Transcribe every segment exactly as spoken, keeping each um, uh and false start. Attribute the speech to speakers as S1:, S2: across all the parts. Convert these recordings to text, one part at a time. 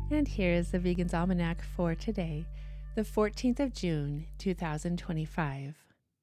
S1: And here's the Vegan's Almanac for today, the fourteenth of June, two thousand twenty-five.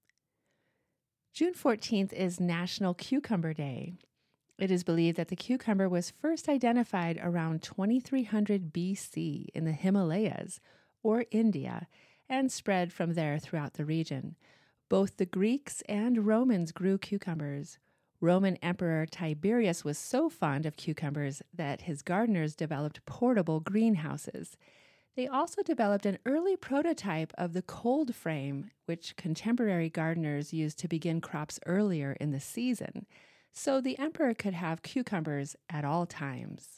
S1: June fourteenth is National Cucumber Day. It is believed that the cucumber was first identified around twenty-three hundred B C in the Himalayas, or India, and spread from there throughout the region. Both the Greeks and Romans grew cucumbers. Roman Emperor Tiberius was so fond of cucumbers that his gardeners developed portable greenhouses. They also developed an early prototype of the cold frame, which contemporary gardeners used to begin crops earlier in the season, so the emperor could have cucumbers at all times.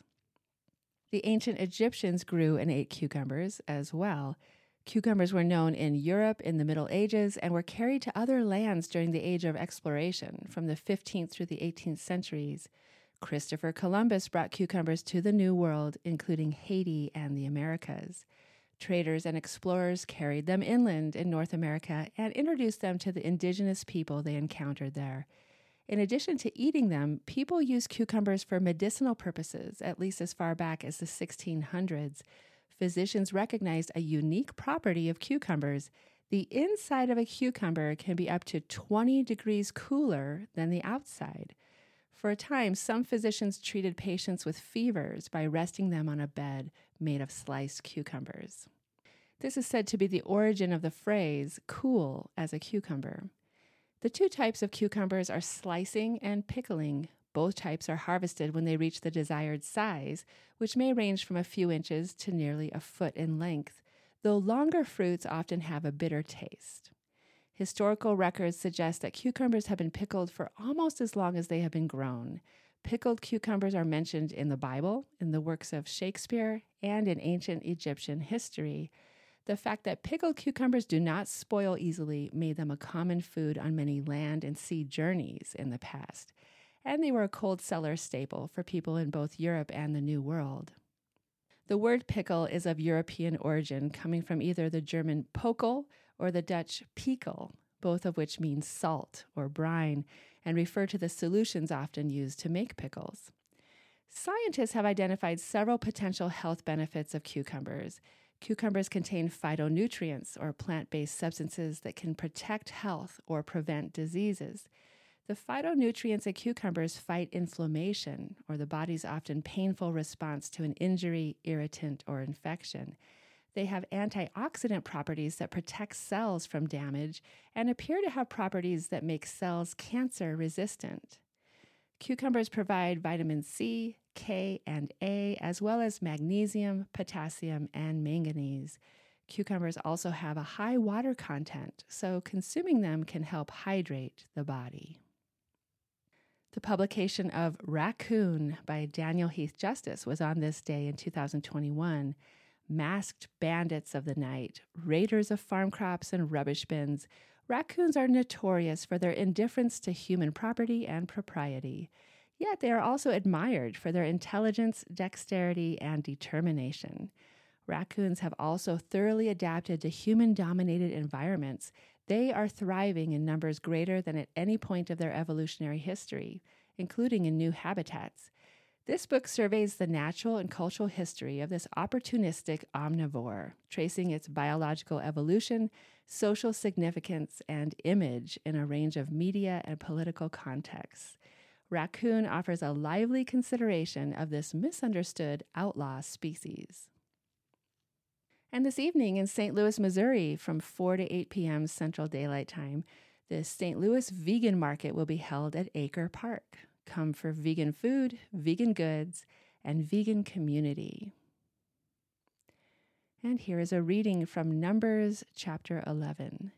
S1: The ancient Egyptians grew and ate cucumbers as well. Cucumbers were known in Europe in the Middle Ages and were carried to other lands during the Age of Exploration, from the fifteenth through the eighteenth centuries. Christopher Columbus brought cucumbers to the New World, including Haiti and the Americas. Traders and explorers carried them inland in North America and introduced them to the indigenous people they encountered there. In addition to eating them, people used cucumbers for medicinal purposes, at least as far back as the sixteen hundreds. Physicians recognized a unique property of cucumbers. The inside of a cucumber can be up to twenty degrees cooler than the outside. For a time, some physicians treated patients with fevers by resting them on a bed made of sliced cucumbers. This is said to be the origin of the phrase, cool as a cucumber. The two types of cucumbers are slicing and pickling. Both types are harvested when they reach the desired size, which may range from a few inches to nearly a foot in length, though longer fruits often have a bitter taste. Historical records suggest that cucumbers have been pickled for almost as long as they have been grown. Pickled cucumbers are mentioned in the Bible, in the works of Shakespeare, and in ancient Egyptian history. The fact that pickled cucumbers do not spoil easily made them a common food on many land and sea journeys in the past, and they were a cold cellar staple for people in both Europe and the New World. The word pickle is of European origin, coming from either the German Pokel or the Dutch Piekel, both of which mean salt or brine, and refer to the solutions often used to make pickles. Scientists have identified several potential health benefits of cucumbers. Cucumbers contain phytonutrients, or plant-based substances that can protect health or prevent diseases. The phytonutrients in cucumbers fight inflammation, or the body's often painful response to an injury, irritant, or infection. They have antioxidant properties that protect cells from damage and appear to have properties that make cells cancer resistant. Cucumbers provide vitamin C, K, and A, as well as magnesium, potassium, and manganese. Cucumbers also have a high water content, so consuming them can help hydrate the body. The publication of Raccoon by Daniel Heath Justice was on this day in two thousand twenty-one. Masked bandits of the night, raiders of farm crops and rubbish bins, raccoons are notorious for their indifference to human property and propriety. Yet they are also admired for their intelligence, dexterity, and determination. Raccoons have also thoroughly adapted to human-dominated environments. They are thriving in numbers greater than at any point of their evolutionary history, including in new habitats. This book surveys the natural and cultural history of this opportunistic omnivore, tracing its biological evolution, social significance, and image in a range of media and political contexts. Raccoon offers a lively consideration of this misunderstood outlaw species. And this evening in Saint Louis, Missouri, from four to eight p.m. Central Daylight Time, the Saint Louis Vegan Market will be held at Acre Park. Come for vegan food, vegan goods, and vegan community. And here is a reading from Numbers chapter eleven.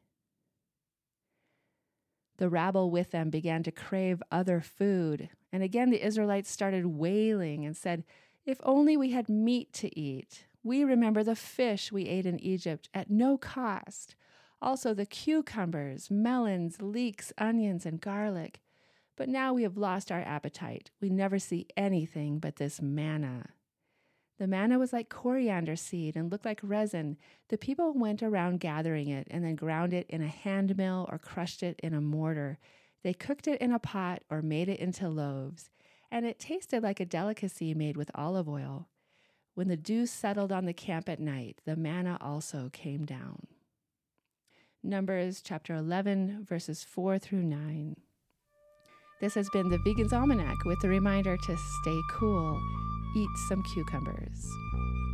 S1: The rabble with them began to crave other food, and again the Israelites started wailing and said, "If only we had meat to eat. We remember the fish we ate in Egypt at no cost. Also the cucumbers, melons, leeks, onions, and garlic. But now we have lost our appetite. We never see anything but this manna." The manna was like coriander seed and looked like resin. The people went around gathering it and then ground it in a hand mill or crushed it in a mortar. They cooked it in a pot or made it into loaves, and it tasted like a delicacy made with olive oil. When the dew settled on the camp at night, the manna also came down. Numbers chapter eleven, verses four through nine. This has been the Vegan's Almanac with a reminder to stay cool, eat some cucumbers.